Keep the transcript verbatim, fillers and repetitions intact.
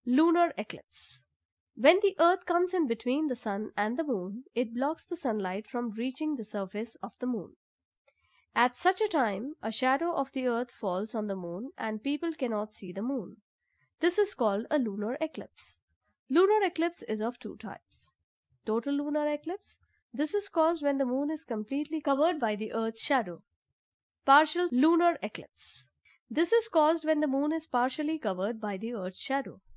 Lunar eclipse. When the earth comes in between the sun and the moon, it blocks the sunlight from reaching the surface of the moon. At such a time, a shadow of the earth falls on the moon and people cannot see the moon. This is called a lunar eclipse. Lunar eclipse is of two types. Total lunar eclipse. This is caused when the moon is completely covered by the earth's shadow. Partial lunar eclipse. This is caused when the moon is partially covered by the earth's shadow.